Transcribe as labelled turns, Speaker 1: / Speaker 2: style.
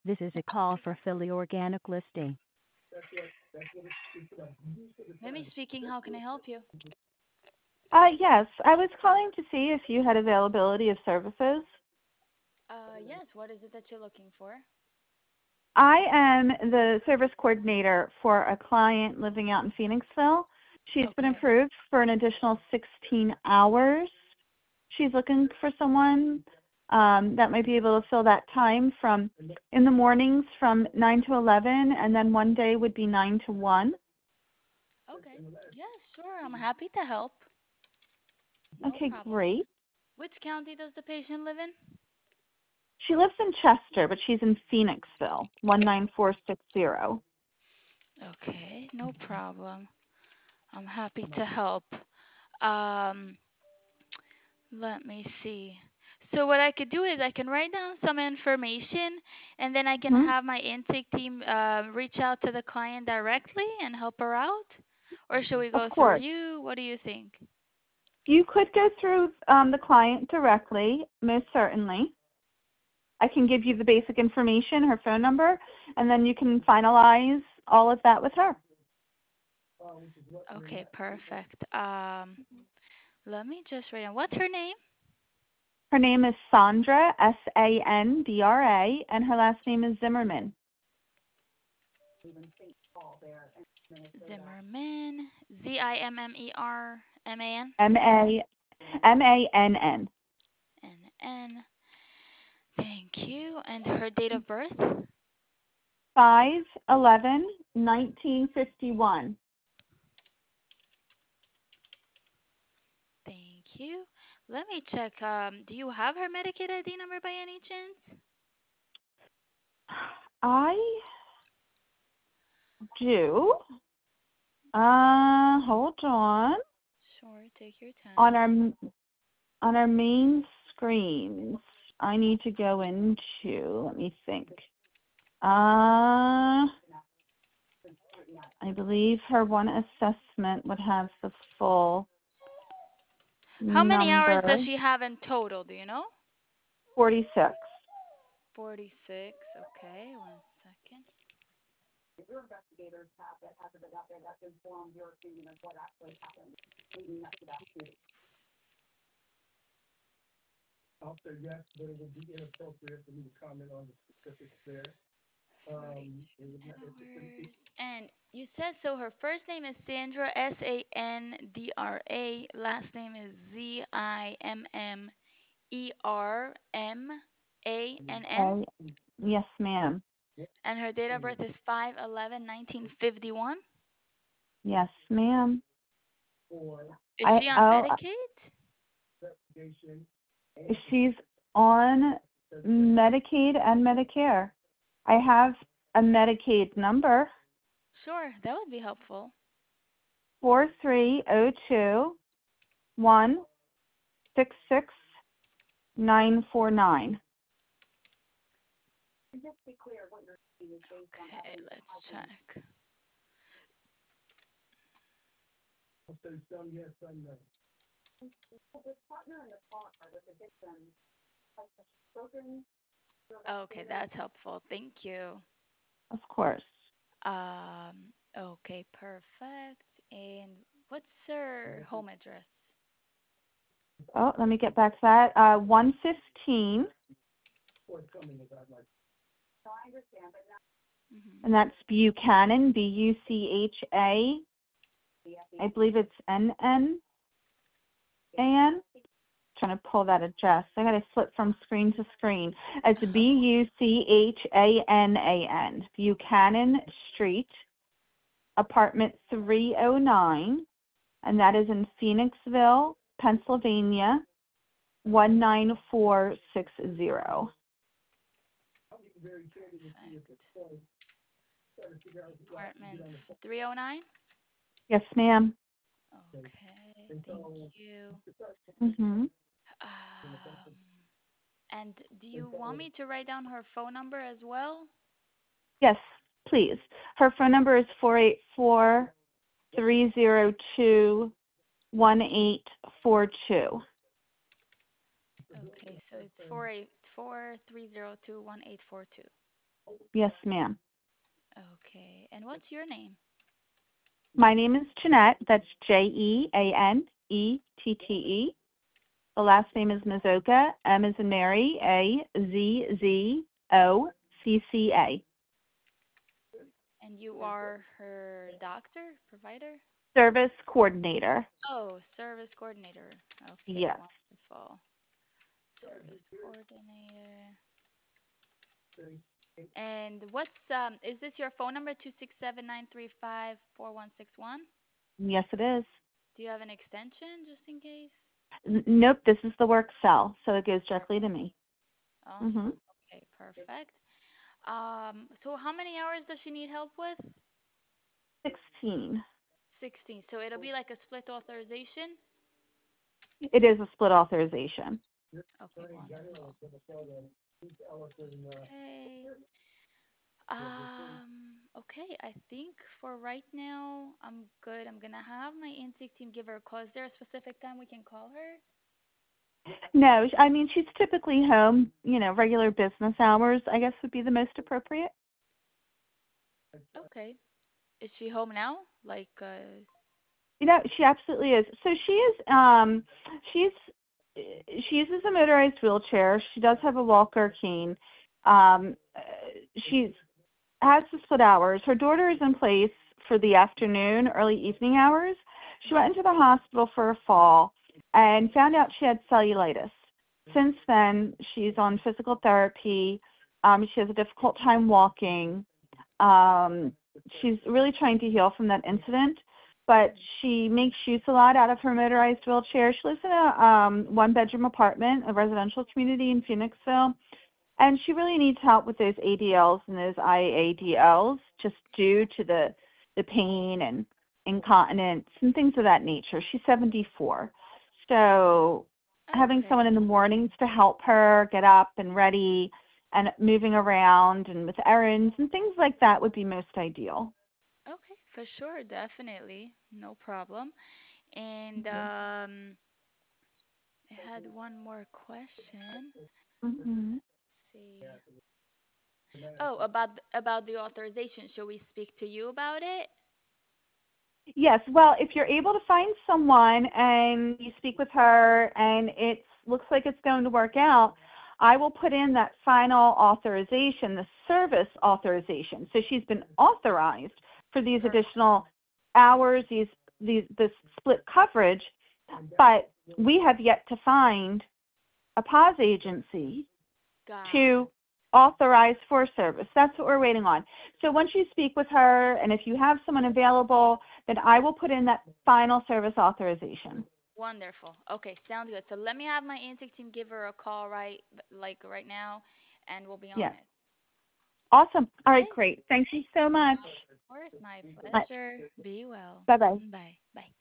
Speaker 1: This is a call for Philly Organic Listing.
Speaker 2: Mimi speaking. How can I help you?
Speaker 3: Yes, I was calling to see if you had availability of services.
Speaker 2: Yes. What is it that you're looking for?
Speaker 3: I am the service coordinator for a client living out in Phoenixville. She's been
Speaker 2: Okay.
Speaker 3: approved for an additional 16 hours. She's looking for someone that might be able to fill that time from in the mornings from 9 to 11, and then one day would be 9 to 1.
Speaker 2: Okay. Yeah, sure. I'm happy to help. No
Speaker 3: Okay,
Speaker 2: problem.
Speaker 3: great.
Speaker 2: Which county does the patient live in?
Speaker 3: She lives in Chester, but she's in Phoenixville, 19460.
Speaker 2: Okay, no problem. I'm happy to help. Um, Let me see. So what I could do is I can write down some information and then I can
Speaker 3: Hmm.
Speaker 2: have my intake team reach out to the client directly and help her out? Or should we
Speaker 3: Of
Speaker 2: go through
Speaker 3: course.
Speaker 2: you? What do you think?
Speaker 3: You could go through the client directly, most certainly. I can give you the basic information, her phone number, and then you can finalize all of that with her.
Speaker 2: Okay, perfect. Let me just write down. What's her name?
Speaker 3: Her name is Sandra, Sandra, and her last name is Zimmerman,
Speaker 2: Zimmerman. Zimmerman.
Speaker 3: Mann.
Speaker 2: N. Thank you. And her date of birth?
Speaker 3: 5/11/1951.
Speaker 2: Thank you. Let me check. Do you have her Medicaid ID number by any chance?
Speaker 3: I do. Hold on.
Speaker 2: Sure, take your
Speaker 3: On
Speaker 2: time.
Speaker 3: our main screens, I need to go into. Let me think. I believe her one assessment would have the full
Speaker 2: How many hours does
Speaker 3: number.
Speaker 2: she have in total? Do you know?
Speaker 3: 46.
Speaker 2: 46. Okay, one second.
Speaker 4: I'll say yes, but it would be inappropriate for me to comment on the specifics there.
Speaker 2: 42 hours. And you said so her first name is Sandra, Sandra. Last name is Zimmermann.
Speaker 3: Okay. Yes, ma'am.
Speaker 2: And her date of birth is 5/11/1951.
Speaker 3: Yes, ma'am.
Speaker 2: Is she on Medicaid?
Speaker 3: She's on Medicaid and Medicare. I have a Medicaid number,
Speaker 2: Sure, that would be helpful.
Speaker 3: 43021666949.
Speaker 2: Okay, let's check.
Speaker 4: I'll say some yes, some no.
Speaker 2: Okay, that's helpful. Thank you.
Speaker 3: Of course.
Speaker 2: Okay, perfect. And what's her home address?
Speaker 3: Oh, let me get back to that. 115, and that's Buchanan, Bucha. I believe it's NN. And trying to pull that address. I got to flip from screen to screen. It's Buchanan, Buchanan Street, apartment 309, and that is in Phoenixville, Pennsylvania, 19460.
Speaker 2: Apartment 309?
Speaker 3: Yes, ma'am.
Speaker 2: Okay, thank you.
Speaker 3: Mhm.
Speaker 2: Um, and do you want me to write down her phone number as well?
Speaker 3: Yes, please. Her phone number is 484-302-1842.
Speaker 2: Okay, so it's 484-302-1842.
Speaker 3: Yes, ma'am.
Speaker 2: Okay. And what's your name?
Speaker 3: My name is Jeanette. That's Jeannette. The last name is Mazzocca. M is in Mary. Azzocca.
Speaker 2: And you are her doctor, provider?
Speaker 3: Service coordinator.
Speaker 2: Oh, service coordinator. Okay,
Speaker 3: Yes.
Speaker 2: wonderful. Service coordinator. And what's is this your phone number 267-935-4161?
Speaker 3: Yes, it is.
Speaker 2: Do you have an extension just in case?
Speaker 3: Nope, this is the work cell, so it goes directly to me.
Speaker 2: Awesome. Okay, perfect. So how many hours does she need help with?
Speaker 3: 16.
Speaker 2: 16. So it'll be like a split authorization?
Speaker 3: It is a split authorization.
Speaker 2: Okay, wonderful. Okay. Okay, I think for right now, I'm good. I'm gonna have my intake team give her a call. Is there a specific time we can call her?
Speaker 3: No, I mean, she's typically home, regular business hours, I guess would be the most appropriate.
Speaker 2: Okay. Is she home now? Like,
Speaker 3: She absolutely is. So she's, she uses a motorized wheelchair. She does have a walker cane. She's has the split hours. Her daughter is in place for the afternoon, early evening hours. She went into the hospital for a fall and found out she had cellulitis. Since then, she's on physical therapy. She has a difficult time walking. Um, she's really trying to heal from that incident, but she makes use a lot out of her motorized wheelchair. She lives in a one-bedroom apartment, a residential community in Phoenixville. And she really needs help with those ADLs and those IADLs just due to the pain and incontinence and things of that nature. She's 74. So having
Speaker 2: okay.
Speaker 3: someone in the mornings to help her get up and ready and moving around and with errands and things like that would be most ideal.
Speaker 2: Okay, for sure, definitely. No problem. And I had one more question.
Speaker 3: Mm-hmm.
Speaker 2: See. Oh, about the authorization. Should we speak to you about it?
Speaker 3: Yes, well, if you're able to find someone and you speak with her and it looks like it's going to work out, I will put in that final authorization, the service authorization. So she's been authorized for these
Speaker 2: Perfect.
Speaker 3: additional hours, this split coverage, but we have yet to find a PAWS agency
Speaker 2: Got it.
Speaker 3: to authorize for service. That's what we're waiting on. So once you speak with her and if you have someone available, then I will put in that final service authorization.
Speaker 2: Wonderful. Okay, sounds good. So let me have my intake team give her a call like right now, and we'll be on
Speaker 3: Yes.
Speaker 2: it.
Speaker 3: Awesome. All right,
Speaker 2: Okay.
Speaker 3: great. Thank you so much.
Speaker 2: Of course, my
Speaker 3: Bye
Speaker 2: pleasure. Be well.
Speaker 3: bye.
Speaker 2: Bye. Bye.